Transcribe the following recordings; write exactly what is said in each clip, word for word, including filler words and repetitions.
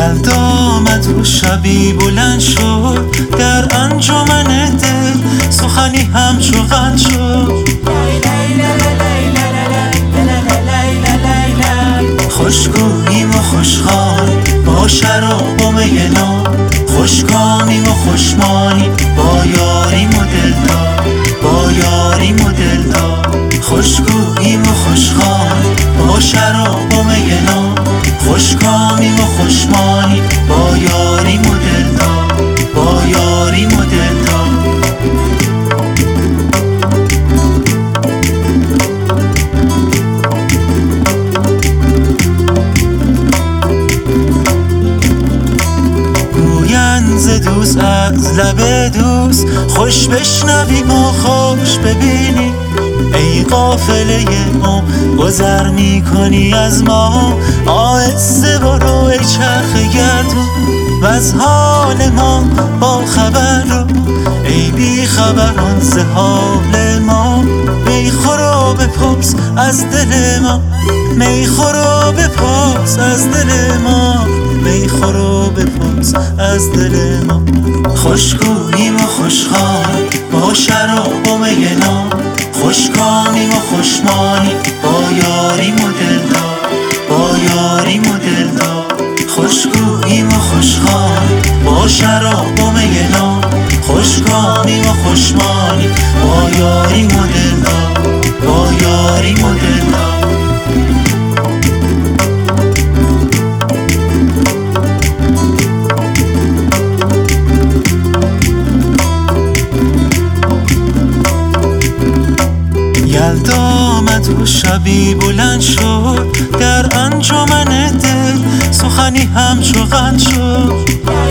یلدا آمد و شبی بلند شد، در انجمن دل سخنی همچو قند شد. خوشگوییم و خوشخوان با شراب و می ناب، خوشکامیم و خوشمانی با یاریم و دلدار، با یاریم و دلدار. خوشگوییم و خوشخوان با شراب و می ناب، خوشکامیم و خوشمانی با یاریم و دلدار، با یاریم و دلدار. ز دوست از لب دوست خوش بشنویم و خوش ببینیم. ای قافله ما گذر می کنی از ما، آهسته برو ای چرخ گردون و از حال ما با خبر رو. ای بی خبران ز حال ما، می خور و بپرس از دل ما، می خور و بپرس از دل ما، می خور و بپرس از دل ما. خوشگوییم و خوشخوان با شراب و می ناب، خوشکامیم و خوشمانی با یاریم و دلدار، با یاریم و دلدار. خوشگوییم و خوشخوان با شراب و می ناب، خوشکامیم و خوشمانی با یاریم و دلدار، با یاریم و دلدار. یلدا آمد و شبی بلند شد، در انجمن دل سخنی همچو قند شد.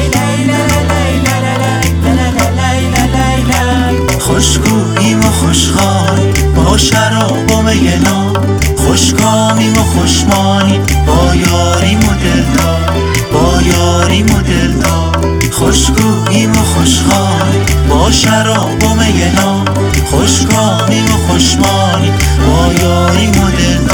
خوشگوییم و خوشخوان با شراب و می ناب، خوشکامیم و خوشمانی با یاریم و دلدار، با یاریم و دلدار. خوشگوییم و خوشخوان با شراب و می ناب، خوشکامیم و خوشمانی با یاریم و دلدار.